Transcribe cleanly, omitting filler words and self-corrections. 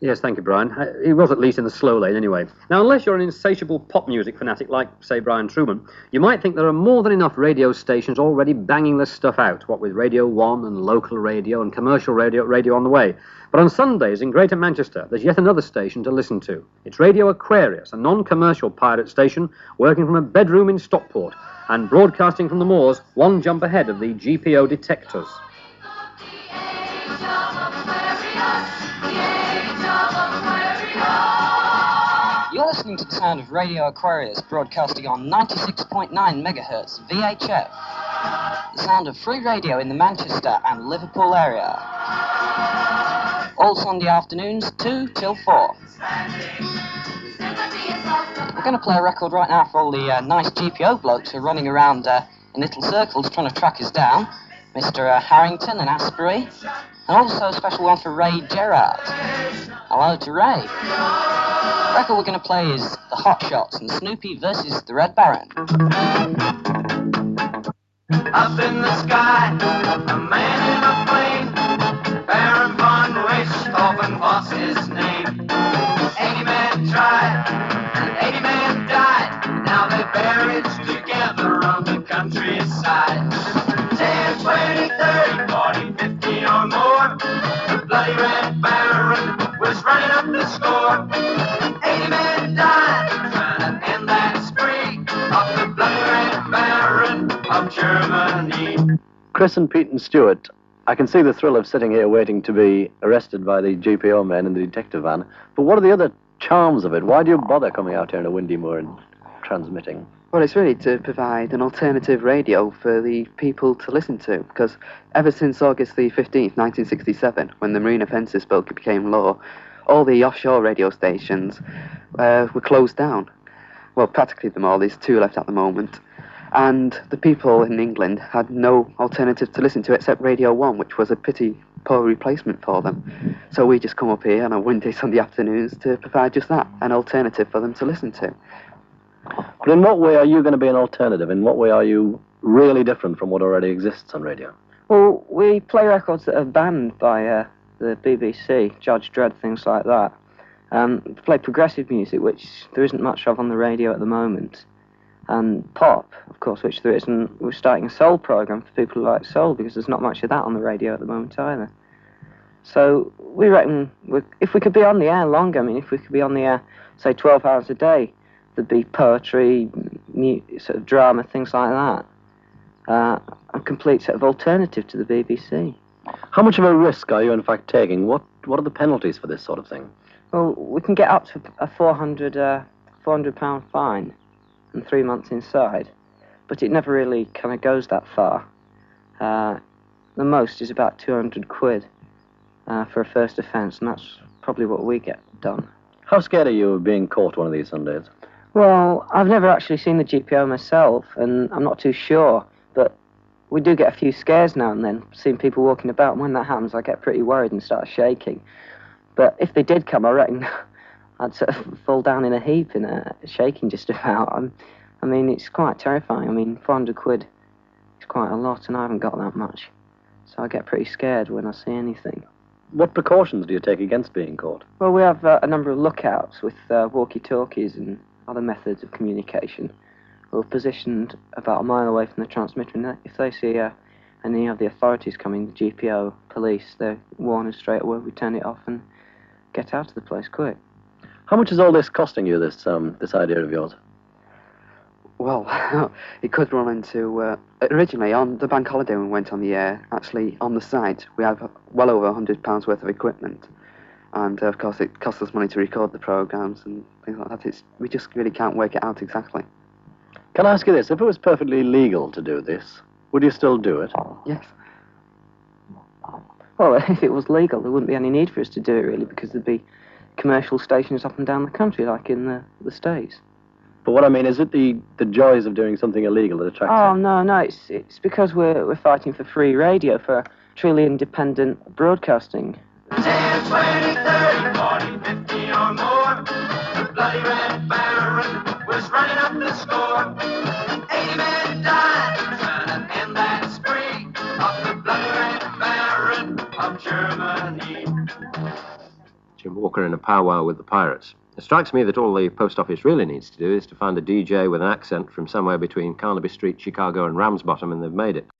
Yes, thank you, Brian. He was at least in the slow lane anyway. Now, unless you're an insatiable pop music fanatic like, say, Brian Truman, you might think there are more than enough radio stations already banging this stuff out, what with Radio 1 and local radio and commercial radio on the way. But on Sundays in Greater Manchester, there's yet another station to listen to. It's Radio Aquarius, a non-commercial pirate station working from a bedroom in Stockport and broadcasting from the moors one jump ahead of the GPO detectors. You're listening to the sound of Radio Aquarius, broadcasting on 96.9 megahertz VHF. The sound of free radio in the Manchester and Liverpool area. All Sunday afternoons, 2 till 4. We're going to play a record right now for all the nice GPO blokes who are running around in little circles trying to track us down. Mr. Harrington and Asprey. And also a special one for Ray Gerard. Hello to Ray. The record we're going to play is The Hot Shots and Snoopy versus the Red Baron. Up in the sky, a man in a plane, Baron von Richthofen was his name. 80 men tried, and 80 men died. Now they're buried together on the countryside. 10, 20, 30, 40, 50 or more. The bloody Red Baron was running up the score. 80 men died, trying to end that spree of the bloody Red Baron of Germany. Chris and Pete and Stuart, I can see the thrill of sitting here waiting to be arrested by the GPO men in the detective van, but what are the other charms of it? Why do you bother coming out here in a windy moor and transmitting? Well, it's really to provide an alternative radio for the people to listen to, because ever since August the 15th, 1967, when the Marine Offences Bill became law, all the offshore radio stations were closed down. Well, practically them all. There's 2 left at the moment. And the people in England had no alternative to listen to except Radio 1, which was a pretty poor replacement for them. So we just come up here on a windy Sunday afternoons to provide just that, an alternative for them to listen to. But in what way are you going to be an alternative? In what way are you really different from what already exists on radio? Well, we play records that are banned by the BBC, Judge Dredd, things like that. Play progressive music, which there isn't much of on the radio at the moment. And pop, of course, which there isn't. We're starting a soul program for people who like soul, because there's not much of that on the radio at the moment either. So we reckon if we could be on the air longer, I mean, if we could be on the air, say, 12 hours a day, there'd be poetry, sort of drama, things like that. A complete set of alternative to the BBC. How much of a risk are you, in fact, taking? What are the penalties for this sort of thing? Well, we can get up to a £400 fine and 3 months inside, but it never really kind of goes that far. The most is about £200 for a first offence, and that's probably what we get done. How scared are you of being caught one of these Sundays? Well, I've never actually seen the GPO myself, and I'm not too sure, but we do get a few scares now and then, seeing people walking about, and when that happens, I get pretty worried and start shaking. But if they did come, I reckon I'd sort of fall down in a heap, shaking just about. I mean, it's quite terrifying. I mean, £400 is quite a lot, and I haven't got that much. So I get pretty scared when I see anything. What precautions do you take against being caught? Well, we have a number of lookouts with walkie-talkies and other methods of communication. We're positioned about a mile away from the transmitter, and if they see any of the authorities coming, the GPO, police, they warn us straight away. We turn it off and get out of the place quick. How much is all this costing you, this idea of yours? Well, it could run into... originally, on the bank holiday when we went on the air, actually, on the site, we have well over £100 worth of equipment. And, of course, it costs us money to record the programmes and things like that. We just really can't work it out exactly. Can I ask you this? If it was perfectly legal to do this, would you still do it? Yes. Well, if it was legal, there wouldn't be any need for us to do it, really, because there'd be commercial stations up and down the country, like in the States. But what I mean, is it the joys of doing something illegal that attracts you? Oh, no, it's because we're fighting for free radio, for truly independent broadcasting. 10, 20, 30, 40, 50 or more. The bloody Red Baron was running up the score. 80 men died trying to end that spree of the bloody Red Baron of Germany. Jim Walker. Hooker in a powwow with the pirates. It strikes me that all the post office really needs to do is to find a DJ with an accent from somewhere between Carnaby Street, Chicago, and Ramsbottom, and they've made it.